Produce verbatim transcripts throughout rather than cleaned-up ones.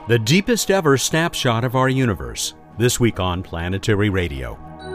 The deepest ever snapshot of our universe, this week on Planetary Radio.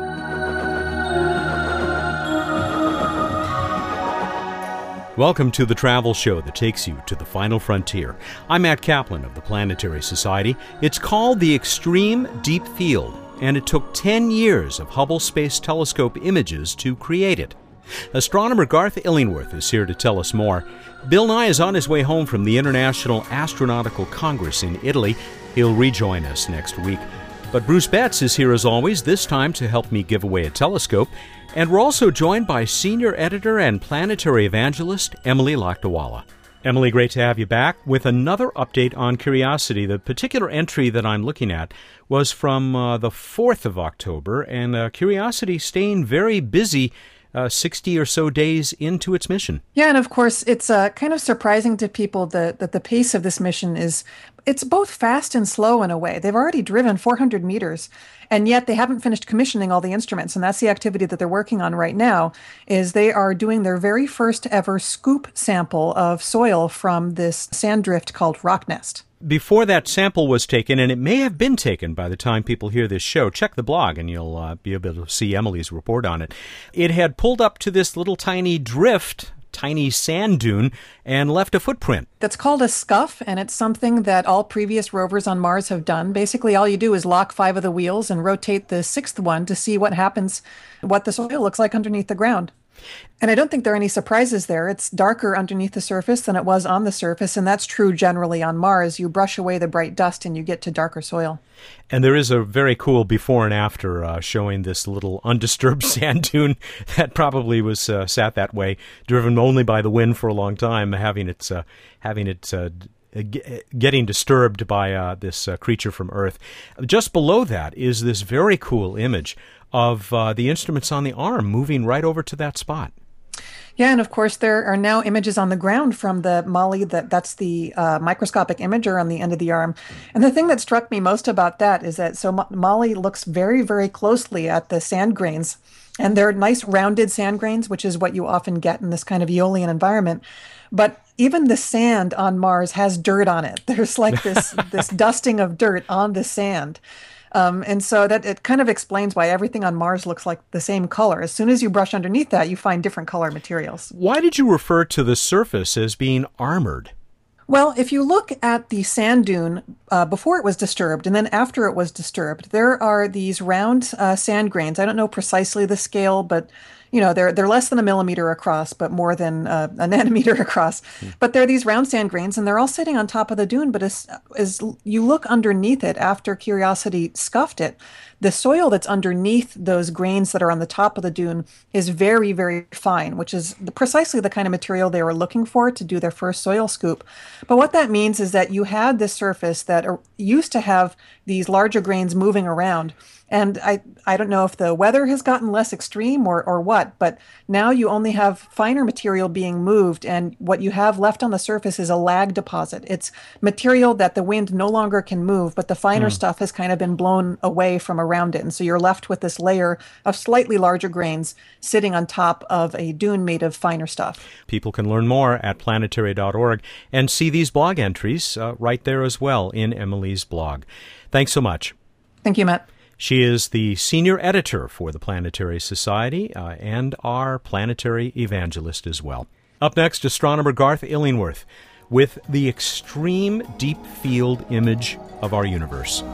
Welcome to the travel show that takes you to the final frontier. I'm Matt Kaplan of the Planetary Society. It's called the Extreme Deep Field, and it took ten years of Hubble Space Telescope images to create it. Astronomer Garth Illingworth is here to tell us more. Bill Nye is on his way home from the International Astronautical Congress in Italy. He'll rejoin us next week. But Bruce Betts is here as always, this time to help me give away a telescope. And we're also joined by senior editor and planetary evangelist Emily Lakdawalla. Emily, great to have you back with another update on Curiosity. The particular entry that I'm looking at was from uh, the fourth of October, and uh, Curiosity staying very busy Uh, sixty or so days into its mission. Yeah, and of course, it's uh, kind of surprising to people that, that the pace of this mission is, it's both fast and slow in a way. They've already driven four hundred meters, and yet they haven't finished commissioning all the instruments, and that's the activity that they're working on right now, is they are doing their very first ever scoop sample of soil from this sand drift called Rocknest. Before that sample was taken, and it may have been taken by the time people hear this show, check the blog and you'll uh, be able to see Emily's report on it. It had pulled up to this little tiny drift, tiny sand dune, and left a footprint. That's called a scuff, and it's something that all previous rovers on Mars have done. Basically, all you do is lock five of the wheels and rotate the sixth one to see what happens, what the soil looks like underneath the ground. And I don't think there are any surprises there. It's darker underneath the surface than it was on the surface, and that's true generally on Mars. You brush away the bright dust and you get to darker soil. And there is a very cool before and after uh, showing this little undisturbed sand dune that probably was uh, sat that way, driven only by the wind for a long time, having its uh, having its uh, getting disturbed by uh, this uh, creature from Earth. Just below that is this very cool image of uh, the instruments on the arm moving right over to that spot. Yeah, and of course there are now images on the ground from the MAHLI, that, that's the uh, microscopic imager on the end of the arm. And the thing that struck me most about that is that so MAHLI looks very, very closely at the sand grains. And they're nice rounded sand grains, which is what you often get in this kind of Aeolian environment. But even the sand on Mars has dirt on it. There's like this, this dusting of dirt on the sand. Um, and so that it kind of explains why everything on Mars looks like the same color. As soon as you brush underneath that, you find different color materials. Why did you refer to the surface as being armored? Well, if you look at the sand dune uh, before it was disturbed and then after it was disturbed, there are these round uh, sand grains. I don't know precisely the scale, but you know, they're they're less than a millimeter across, but more than uh, a nanometer across. Mm. But they're these round sand grains, and they're all sitting on top of the dune. But as, as you look underneath it, after Curiosity scuffed it, the soil that's underneath those grains that are on the top of the dune is very, very fine, which is the, precisely the kind of material they were looking for to do their first soil scoop. But what that means is that you had this surface that are, used to have these larger grains moving around. And I, I don't know if the weather has gotten less extreme or, or what, but now you only have finer material being moved, and what you have left on the surface is a lag deposit. It's material that the wind no longer can move, but the finer mm. stuff has kind of been blown away from around it. And so you're left with this layer of slightly larger grains sitting on top of a dune made of finer stuff. People can learn more at planetary dot org and see these blog entries uh, right there as well in Emily's blog. Thanks so much. Thank you, Matt. She is the senior editor for the Planetary Society uh, and our planetary evangelist as well. Up next, astronomer Garth Illingworth with the extreme deep field image of our universe.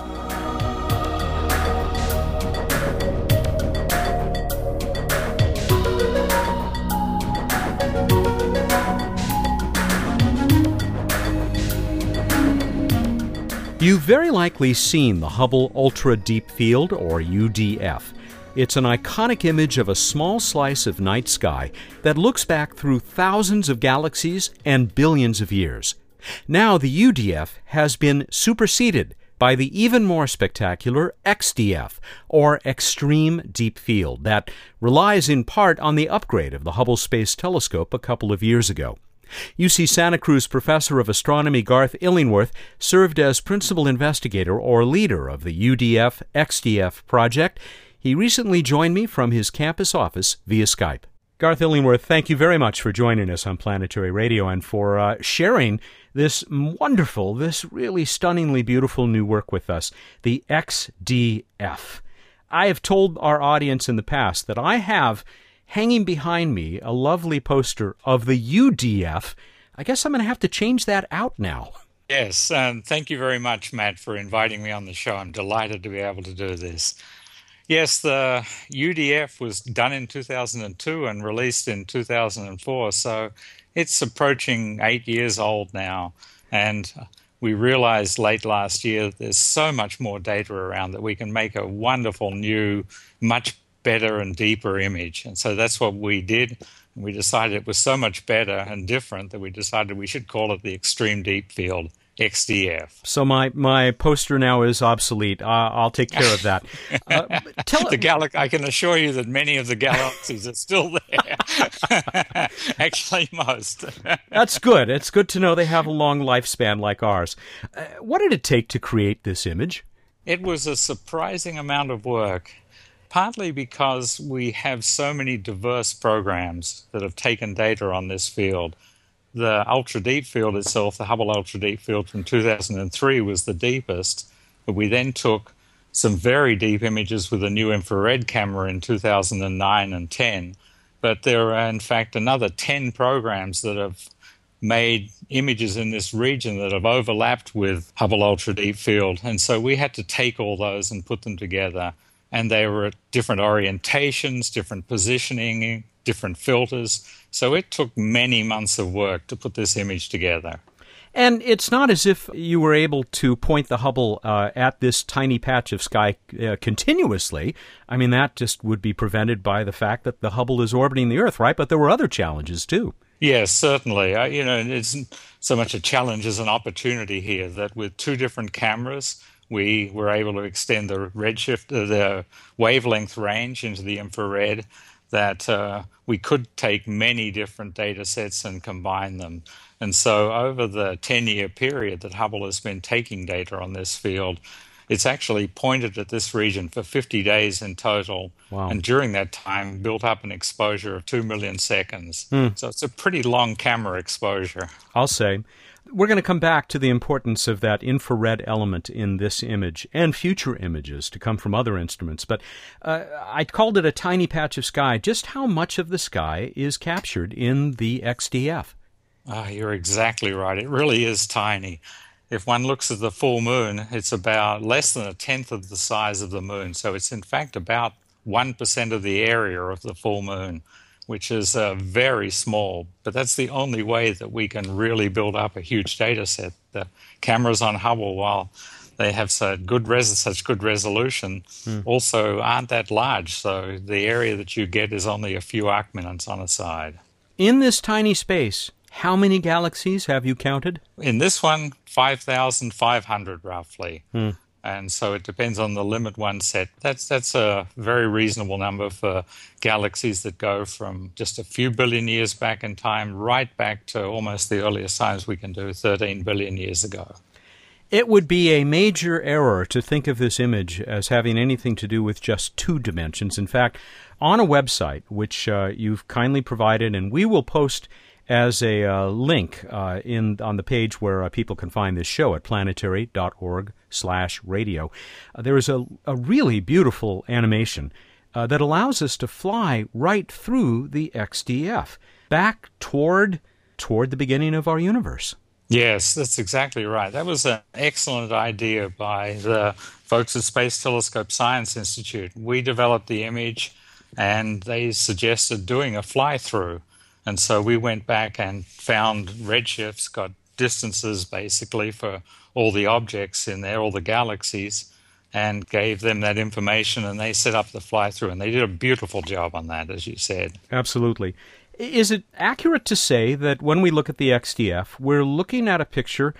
You've very likely seen the Hubble Ultra Deep Field, or U D F. It's an iconic image of a small slice of night sky that looks back through thousands of galaxies and billions of years. Now the U D F has been superseded by the even more spectacular X D F, or Extreme Deep Field, that relies in part on the upgrade of the Hubble Space Telescope a couple of years ago. U C Santa Cruz professor of astronomy Garth Illingworth served as principal investigator or leader of the U D F X D F project. He recently joined me from his campus office via Skype. Garth Illingworth, thank you very much for joining us on Planetary Radio and for uh, sharing this wonderful, this really stunningly beautiful new work with us, the X D F. I have told our audience in the past that I have hanging behind me a lovely poster of the U D F. I guess I'm going to have to change that out now. Yes, and thank you very much, Matt, for inviting me on the show. I'm delighted to be able to do this. Yes, the U D F was done in two thousand two and released in two thousand four, so it's approaching eight years old now. And we realized late last year there's so much more data around that we can make a wonderful new, much better and deeper image. And so that's what we did. And we decided it was so much better and different that we decided we should call it the Extreme Deep Field, X D F. So my, my poster now is obsolete. Uh, I'll take care of that. Uh, tell the gal- I can assure you that many of the galaxies are still there. Actually, most. That's good. It's good to know they have a long lifespan like ours. Uh, what did it take to create this image? It was a surprising amount of work, partly because we have so many diverse programs that have taken data on this field. The Ultra Deep Field itself, the Hubble Ultra Deep Field from two thousand three, was the deepest. But we then took some very deep images with a new infrared camera in two thousand nine and ten. But there are, in fact, another ten programs that have made images in this region that have overlapped with Hubble Ultra Deep Field. And so we had to take all those and put them together. And they were at different orientations, different positioning, different filters. So it took many months of work to put this image together. And it's not as if you were able to point the Hubble uh, at this tiny patch of sky uh, continuously. I mean, that just would be prevented by the fact that the Hubble is orbiting the Earth, right? But there were other challenges, too. Yes, certainly. I, you know, it's so much a challenge as an opportunity here that with two different cameras, we were able to extend the redshift, uh, the wavelength range into the infrared, that uh, we could take many different data sets and combine them. And so over the ten-year period that Hubble has been taking data on this field, it's actually pointed at this region for fifty days in total. Wow. And during that time, built up an exposure of two million seconds. Hmm. So it's a pretty long camera exposure. I'll say. We're going to come back to the importance of that infrared element in this image and future images to come from other instruments. But uh, I called it a tiny patch of sky. Just how much of the sky is captured in the X D F? Oh, you're exactly right. It really is tiny. If one looks at the full moon, it's about less than a tenth of the size of the moon. So it's in fact about one percent of the area of the full moon, which is uh, very small. But that's the only way that we can really build up a huge data set. The cameras on Hubble, while they have such good, res- such good resolution, hmm. also aren't that large. So the area that you get is only a few arc minutes on a side. In this tiny space, how many galaxies have you counted? In this one, five thousand five hundred roughly. Hmm. And so it depends on the limit one set. That's that's a very reasonable number for galaxies that go from just a few billion years back in time right back to almost the earliest times we can do, thirteen billion years ago. It would be a major error to think of this image as having anything to do with just two dimensions. In fact, on a website, which uh, you've kindly provided, and we will post as a uh, link uh, in on the page where uh, people can find this show at planetary.org slash radio. Uh, there is a, a really beautiful animation uh, that allows us to fly right through the X D F back toward toward the beginning of our universe. Yes, that's exactly right. That was an excellent idea by the folks at Space Telescope Science Institute. We developed the image, and they suggested doing a fly-through. And so we went back and found redshifts, got distances basically for all the objects in there, all the galaxies, and gave them that information, and they set up the fly-through. And they did a beautiful job on that, as you said. Absolutely. Is it accurate to say that when we look at the X D F, we're looking at a picture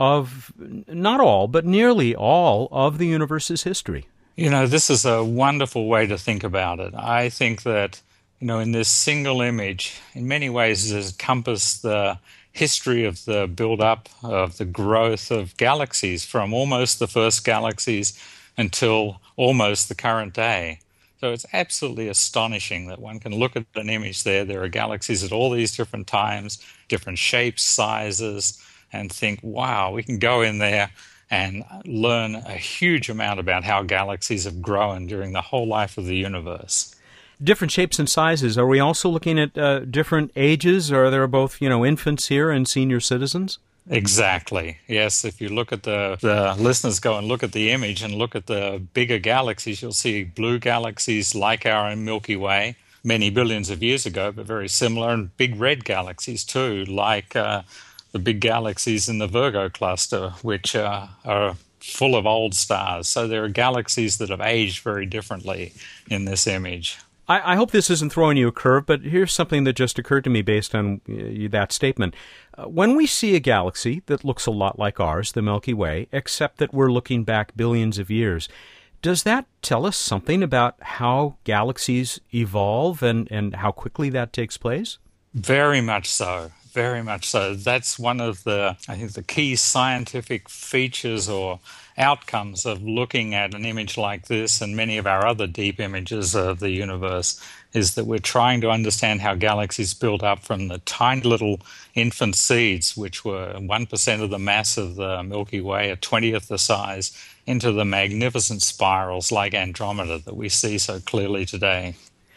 of not all, but nearly all of the universe's history? You know, this is a wonderful way to think about it. I think that, you know, in this single image, in many ways, it encompasses the history of the build-up, of the growth of galaxies from almost the first galaxies until almost the current day. So it's absolutely astonishing that one can look at an image there. There are galaxies at all these different times, different shapes, sizes, and think, wow, we can go in there and learn a huge amount about how galaxies have grown during the whole life of the universe. Different shapes and sizes. Are we also looking at uh, different ages? Or are there both, you know, infants here and senior citizens? Exactly. Yes, if you look at the, the listeners go and look at the image and look at the bigger galaxies, you'll see blue galaxies like our own Milky Way many billions of years ago, but very similar, and big red galaxies too, like uh, the big galaxies in the Virgo cluster, which uh, are full of old stars. So there are galaxies that have aged very differently in this image. I, I hope this isn't throwing you a curve, but here's something that just occurred to me based on uh, that statement. Uh, when we see a galaxy that looks a lot like ours, the Milky Way, except that we're looking back billions of years, does that tell us something about how galaxies evolve and, and how quickly that takes place? Very much so. Very much so. That's one of the, I think, the key scientific features or outcomes of looking at an image like this and many of our other deep images of the universe, is that we're trying to understand how galaxies built up from the tiny little infant seeds, which were one percent of the mass of the Milky Way, a twentieth the size, into the magnificent spirals like Andromeda that we see so clearly today.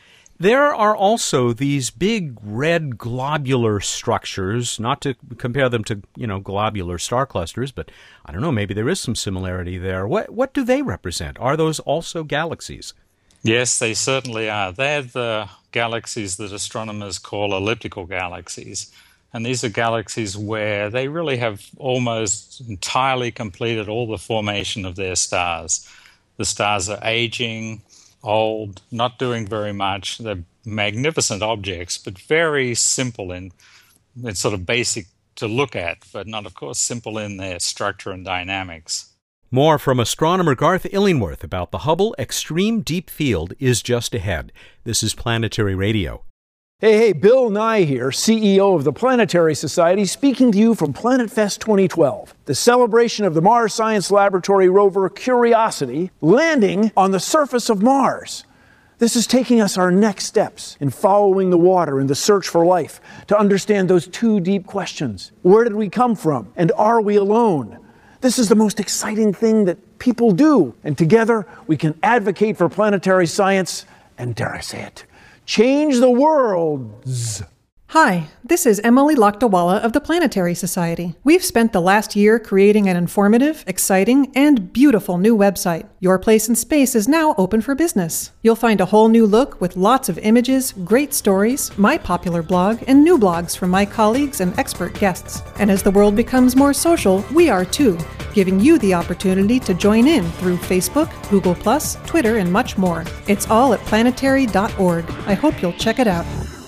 There are also these big red globular structures, not to compare them to, you know, globular star clusters, but I don't know, maybe there is some similarity there. What what do they represent? Are those also galaxies? Yes, they certainly are. They're the galaxies that astronomers call elliptical galaxies. And these are galaxies where they really have almost entirely completed all the formation of their stars. The stars are aging, old, not doing very much. They're magnificent objects, but very simple in, in sort of basic to look at, but not, of course, simple in their structure and dynamics. More from astronomer Garth Illingworth about the Hubble Extreme Deep Field is just ahead. This is Planetary Radio. Hey, hey, Bill Nye here, C E O of the Planetary Society, speaking to you from Planet Fest twenty twelve, the celebration of the Mars Science Laboratory rover Curiosity landing on the surface of Mars. This is taking us our next steps in following the water in the search for life to understand those two deep questions. Where did we come from, and are we alone? This is the most exciting thing that people do, and together we can advocate for planetary science and, dare I say it, change the worlds. Hi, this is Emily Lakdawala of the Planetary Society. We've spent the last year creating an informative, exciting, and beautiful new website. Your Place in Space is now open for business. You'll find a whole new look with lots of images, great stories, my popular blog, and new blogs from my colleagues and expert guests. And as the world becomes more social, we are too, giving you the opportunity to join in through Facebook, Google plus, Twitter, and much more. It's all at planetary dot org. I hope you'll check it out.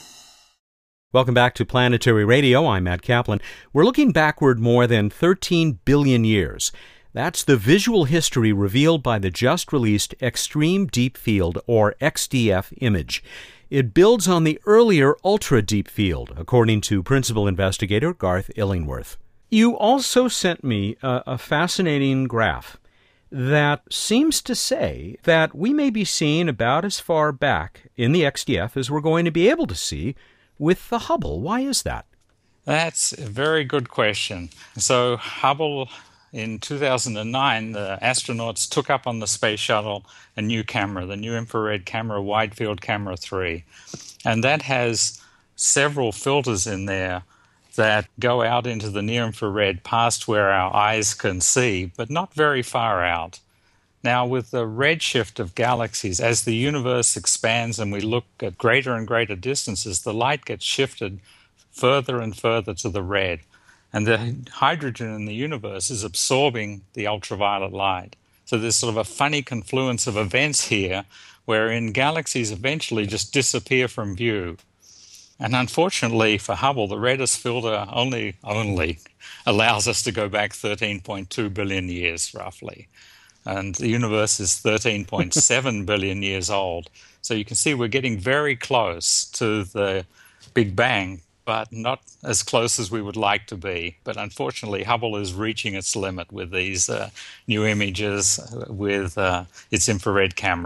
Welcome back to Planetary Radio. I'm Matt Kaplan. We're looking backward more than thirteen billion years. That's the visual history revealed by the just-released Extreme Deep Field, or X D F, image. It builds on the earlier Ultra Deep Field, according to principal investigator Garth Illingworth. You also sent me a, a fascinating graph that seems to say that we may be seeing about as far back in the X D F as we're going to be able to see with the Hubble. Why is that? That's a very good question. So Hubble, in two thousand nine, the astronauts took up on the space shuttle a new camera, the New Infrared Camera, Wide Field Camera three. And that has several filters in there that go out into the near infrared past where our eyes can see, but not very far out. Now, with the redshift of galaxies, as the universe expands and we look at greater and greater distances, the light gets shifted further and further to the red. And the hydrogen in the universe is absorbing the ultraviolet light. So there's sort of a funny confluence of events here, wherein galaxies eventually just disappear from view. And unfortunately for Hubble, the reddest filter only, only allows us to go back thirteen point two billion years, roughly. And the universe is thirteen point seven billion years old. So you can see we're getting very close to the Big Bang, but not as close as we would like to be. But unfortunately, Hubble is reaching its limit with these uh, new images, with uh, its infrared camera.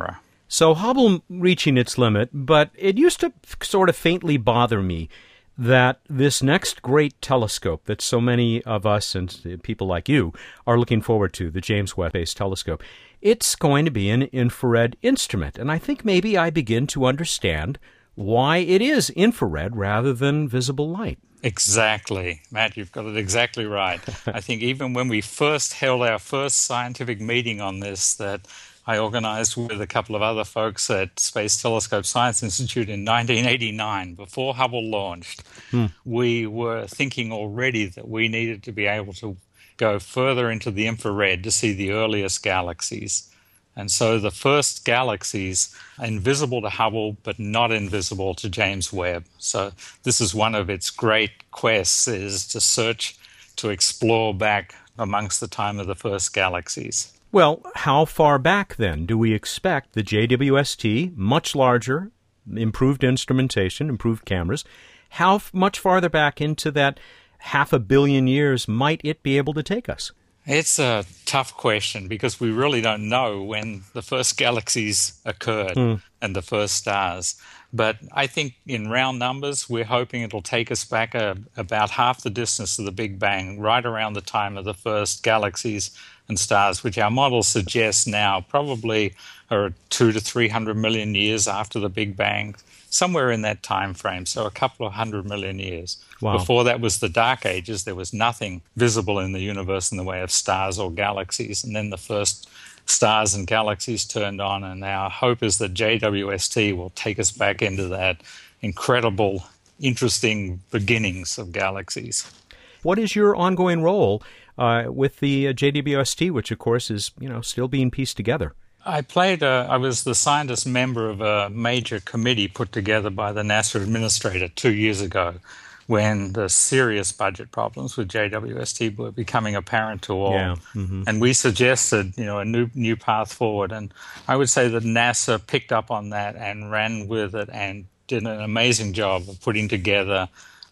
So Hubble reaching its limit, but it used to sort of faintly bother me that this next great telescope that so many of us and people like you are looking forward to, the James Webb Space Telescope, it's going to be an infrared instrument. And I think maybe I begin to understand why it is infrared rather than visible light. Exactly. Matt, you've got it exactly right. I think even when we first held our first scientific meeting on this that I organized with a couple of other folks at Space Telescope Science Institute in nineteen eighty-nine, before Hubble launched, hmm. we were thinking already that we needed to be able to go further into the infrared to see the earliest galaxies. And so the first galaxies are invisible to Hubble, but not invisible to James Webb. So this is one of its great quests, is to search, to explore back amongst the time of the first galaxies. Well, how far back, then, do we expect the J W S T, much larger, improved instrumentation, improved cameras, how f- much farther back into that half a billion years might it be able to take us? It's a tough question because we really don't know when the first galaxies occurred mm. and the first stars. But I think in round numbers, we're hoping it'll take us back a, about half the distance of the Big Bang, right around the time of the first galaxies and stars, which our models suggest now probably are two to three hundred million years after the Big Bang, somewhere in that time frame, so a couple of hundred million years. Wow. Before that was the Dark Ages. There was nothing visible in the universe in the way of stars or galaxies, and then the first stars and galaxies turned on, and our hope is that J W S T will take us back into that incredible, interesting beginnings of galaxies. What is your ongoing role uh, with the uh, J W S T, which, of course, is you know still being pieced together? I played. A, I was the scientist member of a major committee put together by the NASA administrator two years ago, when the serious budget problems with J W S T were becoming apparent to all. Yeah. Mm-hmm. And we suggested, you know, a new new path forward. And I would say that NASA picked up on that and ran with it and did an amazing job of putting together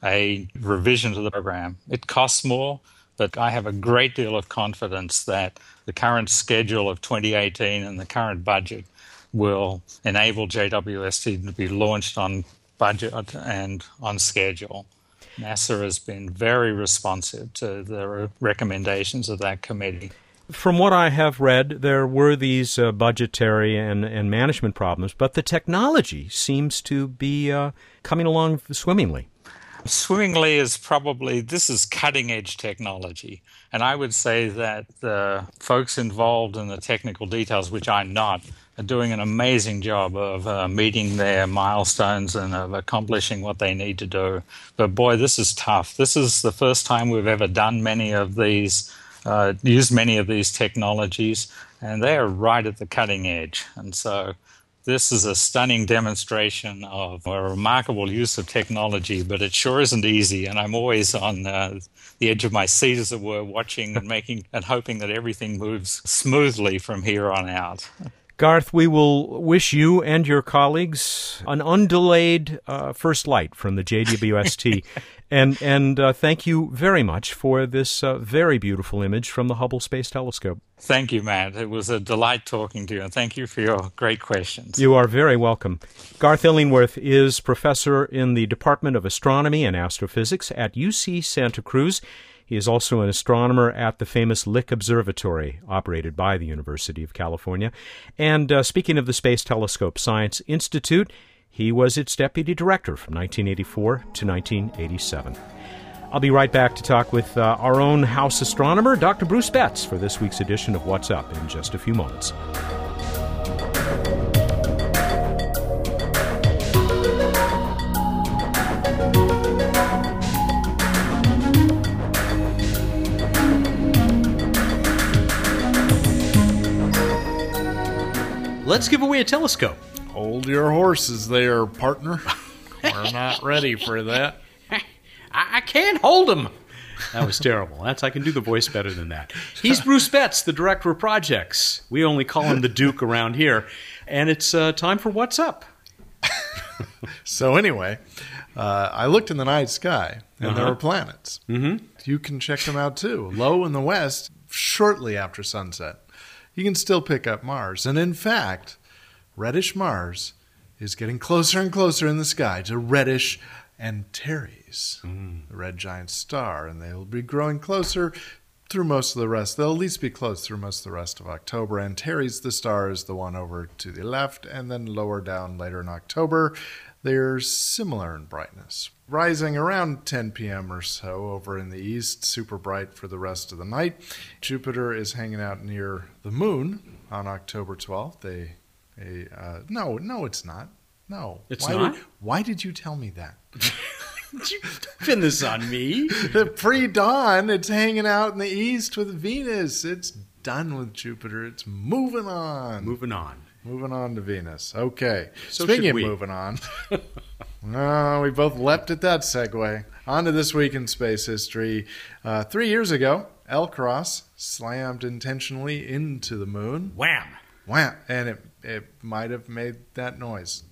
a revision to the program. It costs more, but I have a great deal of confidence that the current schedule of twenty eighteen and the current budget will enable J W S T to be launched on budget and on schedule. NASA has been very responsive to the recommendations of that committee. From what I have read, there were these uh, budgetary and, and management problems, but the technology seems to be uh, coming along swimmingly. Swimmingly is probably, this is cutting-edge technology. And I would say that the folks involved in the technical details, which I'm not, are doing an amazing job of uh, meeting their milestones and of accomplishing what they need to do. But boy, this is tough. This is the first time we've ever done many of these, uh, used many of these technologies, and they are right at the cutting edge. And so this is a stunning demonstration of a remarkable use of technology, but it sure isn't easy. And I'm always on uh, the edge of my seat, as it were, watching and making and hoping that everything moves smoothly from here on out. Garth, we will wish you and your colleagues an undelayed uh, first light from the J W S T. and and uh, thank you very much for this uh, very beautiful image from the Hubble Space Telescope. Thank you, Matt. It was a delight talking to you, and thank you for your great questions. You are very welcome. Garth Illingworth is professor in the Department of Astronomy and Astrophysics at U C Santa Cruz. He is also an astronomer at the famous Lick Observatory, operated by the University of California. And uh, speaking of the Space Telescope Science Institute, he was its deputy director from nineteen eighty-four to nineteen eighty-seven. I'll be right back to talk with uh, our own house astronomer, Doctor Bruce Betts, for this week's edition of What's Up in just a few moments. Let's give away a telescope. Hold your horses there, partner. We're not ready for that. I can't hold him. That was terrible. That's I can do the voice better than that. He's Bruce Betts, the director of projects. We only call him the Duke around here. And it's uh, time for What's Up. So anyway, uh, I looked in the night sky, and uh-huh. there were planets. Mm-hmm. You can check them out, too. Low in the west, shortly after sunset, you can still pick up Mars. And in fact, reddish Mars is getting closer and closer in the sky to reddish Antares, mm. the red giant star, and they'll be growing closer through most of the rest. They'll at least be close through most of the rest of October. Antares, the star, is the one over to the left, and then lower down later in October, they're similar in brightness, rising around ten p.m. or so over in the east, super bright for the rest of the night. Jupiter is hanging out near the moon on October twelfth. They, they uh, no, no, it's not. No, it's why not. Did, why did you tell me that? Did you pin this on me? The pre-dawn, it's hanging out in the east with Venus. It's done with Jupiter. It's moving on. Moving on. Moving on to Venus. Okay. So Speaking of we. moving on, oh, we both leapt at that segue. On to This Week in Space History. Uh, three years ago, L-Cross slammed intentionally into the moon. Wham! Wham! And it, it might have made that noise.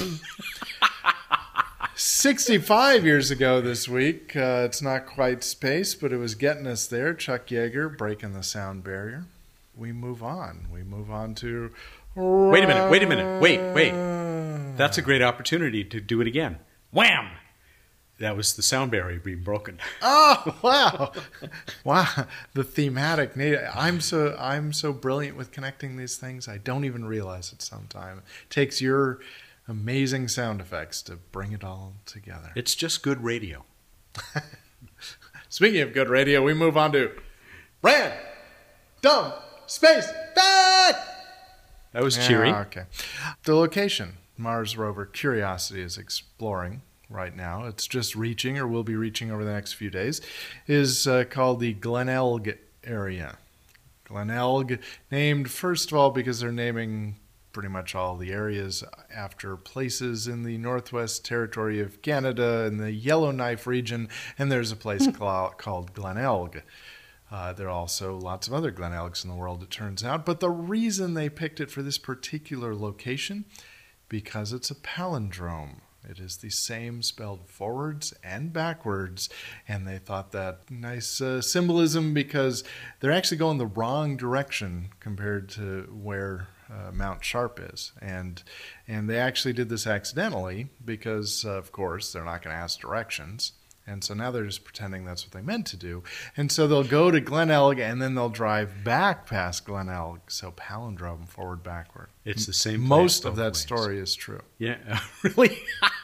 sixty-five years ago this week, uh, it's not quite space, but it was getting us there. Chuck Yeager breaking the sound barrier. We move on. We move on to... Wait a minute, wait a minute, wait, wait. That's a great opportunity to do it again. Wham! That was the sound barrier being broken. Oh, wow. Wow. The thematic need. I'm so I'm so brilliant with connecting these things. I don't even realize it sometimes. It takes your amazing sound effects to bring it all together. It's just good radio. Speaking of good radio, we move on to Random Space Fact! That was cheery. Yeah, okay. The location Mars rover Curiosity is exploring right now, it's just reaching or will be reaching over the next few days, is uh, called the Glenelg area. Glenelg, named first of all because they're naming pretty much all the areas after places in the Northwest Territory of Canada in the Yellowknife region, and there's a place called Glenelg. Uh, there are also lots of other Glenelgs in the world, it turns out. But the reason they picked it for this particular location, because it's a palindrome. It is the same spelled forwards and backwards, and they thought that nice uh, symbolism because they're actually going the wrong direction compared to where uh, Mount Sharp is. And and they actually did this accidentally because, uh, of course, they're not going to ask directions. And so now they're just pretending that's what they meant to do. And so they'll go to Glenelg, and then they'll drive back past Glenelg. So palindrome, forward, backward. It's the same place Most of both that ways. story is true. Yeah, really?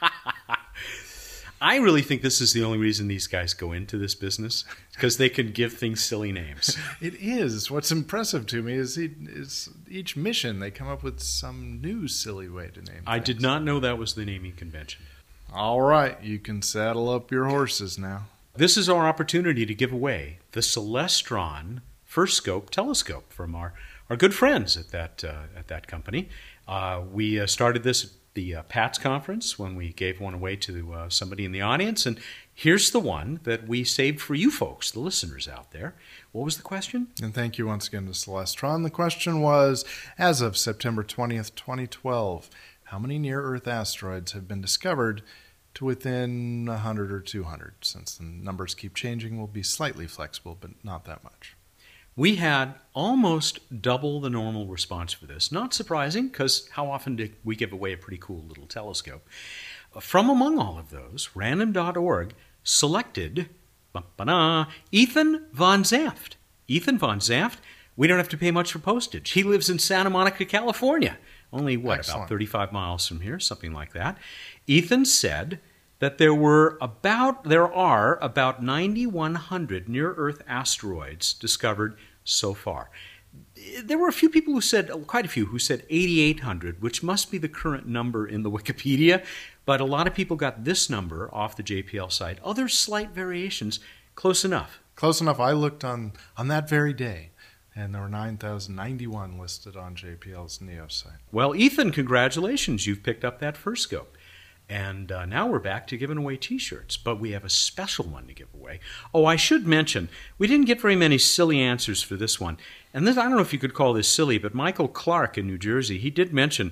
I really think this is the only reason these guys go into this business, because they can give things silly names. It is. What's impressive to me is, he, is each mission they come up with some new silly way to name I things. did not know that was the naming convention. All right, you can saddle up your horses now. This is our opportunity to give away the Celestron First Scope telescope from our, our good friends at that uh, at that company. Uh, we uh, started this at the uh, PATS conference when we gave one away to uh, somebody in the audience, and here's the one that we saved for you folks, the listeners out there. What was the question? And thank you once again to Celestron. The question was, as of September twentieth, twenty twelve, how many near-Earth asteroids have been discovered to within one hundred or two hundred? Since the numbers keep changing, we'll be slightly flexible, but not that much. We had almost double the normal response for this. Not surprising, because how often do we give away a pretty cool little telescope? From among all of those, random dot org selected ba-ba-da, Ethan Von Zanft. Ethan Von Zanft, we don't have to pay much for postage. He lives in Santa Monica, California. Only, what, Excellent. about thirty-five miles from here, something like that. Ethan said that there were about there are about ninety-one hundred near-Earth asteroids discovered so far. There were a few people who said, quite a few, who said eighty-eight hundred, which must be the current number in the Wikipedia, but a lot of people got this number off the J P L site. Other slight variations, close enough. Close enough. I looked on, on that very day, and there were nine thousand ninety-one listed on J P L's NEO site. Well, Ethan, congratulations. You've picked up that first scope. And uh, now we're back to giving away T-shirts, but we have a special one to give away. Oh, I should mention, we didn't get very many silly answers for this one. And this, I don't know if you could call this silly, but Michael Clark in New Jersey, he did mention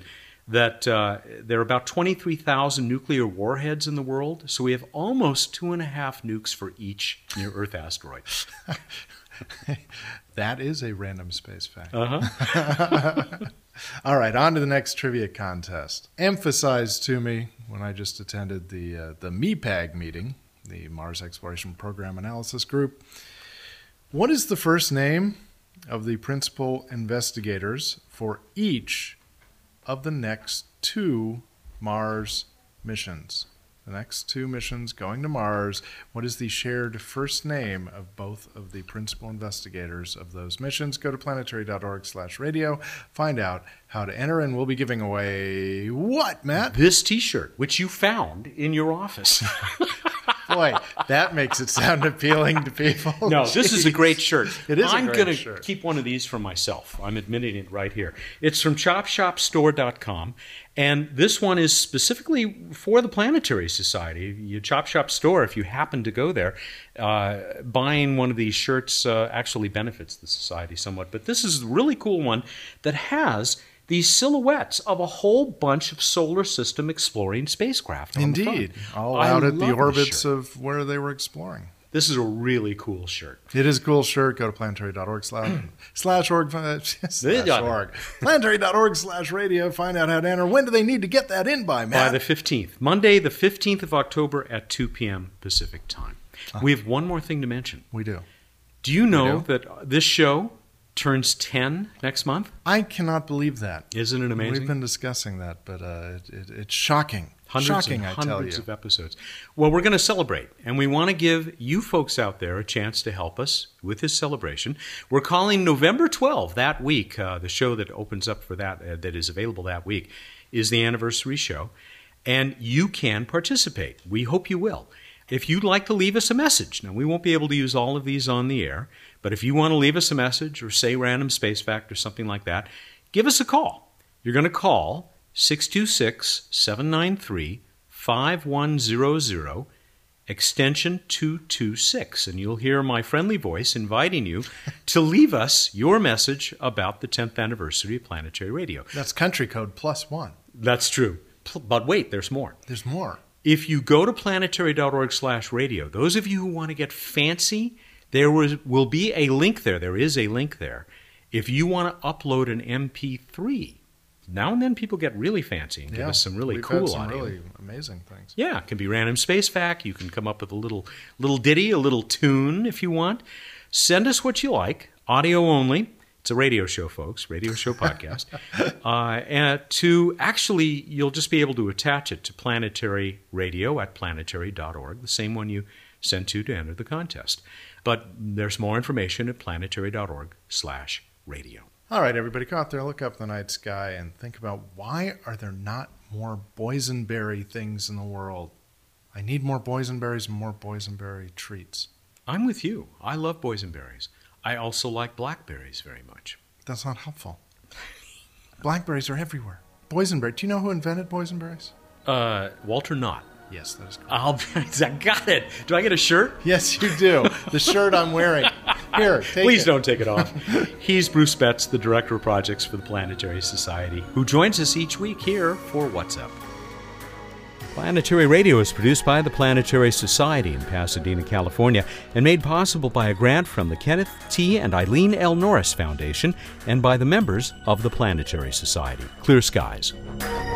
that uh, there are about twenty-three thousand nuclear warheads in the world, so we have almost two and a half nukes for each near-Earth asteroid. That is a random space fact. Uh-huh. All right, on to the next trivia contest. Emphasized to me when I just attended the uh, the M E P A G meeting, the Mars Exploration Program Analysis Group. What is the first name of the principal investigators for each of the next two Mars missions? The next two missions going to Mars. What is the shared first name of both of the principal investigators of those missions? Go to planetary.org slash radio. Find out how to enter, and we'll be giving away what, Matt? This T-shirt, which you found in your office. Boy, that makes it sound appealing to people. No, this is a great shirt. It is a I'm great going to shirt. keep one of these for myself. I'm admitting it right here. It's from chop shop store dot com, and this one is specifically for the Planetary Society. Your Chop Shop store, if you happen to go there, uh, buying one of these shirts uh, actually benefits the Society somewhat. But this is a really cool one that has these silhouettes of a whole bunch of solar system exploring spacecraft. On Indeed. the front. All I out at the love orbits this shirt. of where they were exploring. This is a really cool shirt. It is a cool shirt. Go to planetary.org slash, slash org. Uh, slash org. Planetary.org slash radio. Find out how to enter. When do they need to get that in by, Matt? By the fifteenth. Monday, the fifteenth of October at two p.m. Pacific time. Uh, we have one more thing to mention. We do. Do you know do? that this show turns ten next month? I cannot believe that. Isn't it amazing? We've been discussing that, but uh, it, it, it's shocking. Hundreds shocking, and I tell hundreds you. of episodes. Well, we're going to celebrate, and we want to give you folks out there a chance to help us with this celebration. We're calling November twelfth, that week, uh, the show that opens up for that, uh, that is available that week, is the anniversary show, and you can participate. We hope you will. If you'd like to leave us a message, now we won't be able to use all of these on the air, but if you want to leave us a message or say random space fact or something like that, give us a call. You're going to call six two six, seven nine three, five one zero zero, extension two two six, and you'll hear my friendly voice inviting you to leave us your message about the tenth anniversary of Planetary Radio. That's country code plus one. That's true. But wait, there's more. There's more. If you go to planetary.org slash radio, those of you who want to get fancy, there was, will be a link there. There is a link there. If you want to upload an M P three, now and then people get really fancy and yeah, give us some really we've cool had some audio. really amazing things. Yeah, it can be random space fact. You can come up with a little little ditty, a little tune if you want. Send us what you like, audio only. It's a radio show, folks, radio show podcast. uh, and to actually, you'll just be able to attach it to Planetary Radio at planetary dot org, the same one you sent to to enter the contest. But there's more information at planetary.org slash radio. All right, everybody, go out there, look up the night sky, and think about why are there not more boysenberry things in the world? I need more boysenberries and more boysenberry treats. I'm with you. I love boysenberries. I also like blackberries very much. That's not helpful. Blackberries are everywhere. Boysenberry. Do you know who invented boysenberries? Uh, Walter Knott. Yes, that is correct. I'll, I got it. Do I get a shirt? Yes, you do. The shirt I'm wearing. Here, take Please it. don't take it off. He's Bruce Betts, the Director of Projects for the Planetary Society, who joins us each week here for What's Up. Planetary Radio is produced by the Planetary Society in Pasadena, California, and made possible by a grant from the Kenneth T. and Eileen L. Norris Foundation and by the members of the Planetary Society. Clear skies.